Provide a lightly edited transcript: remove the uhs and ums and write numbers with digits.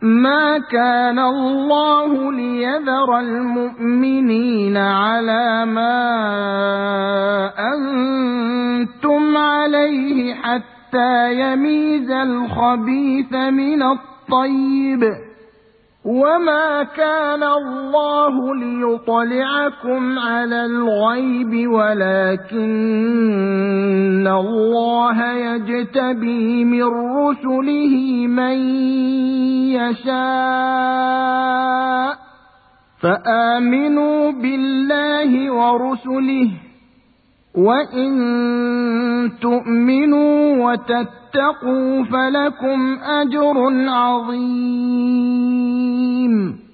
ما كان الله ليذر المؤمنين على ما أنتم عليه حتى يميز الخبيث من الطيب، وما كان الله ليطلعكم على الغيب ولكن الله يجتبي من رسله من يشاء، فآمنوا بالله ورسله، وإن تؤمنوا وتتقوا فلكم أجر عظيم.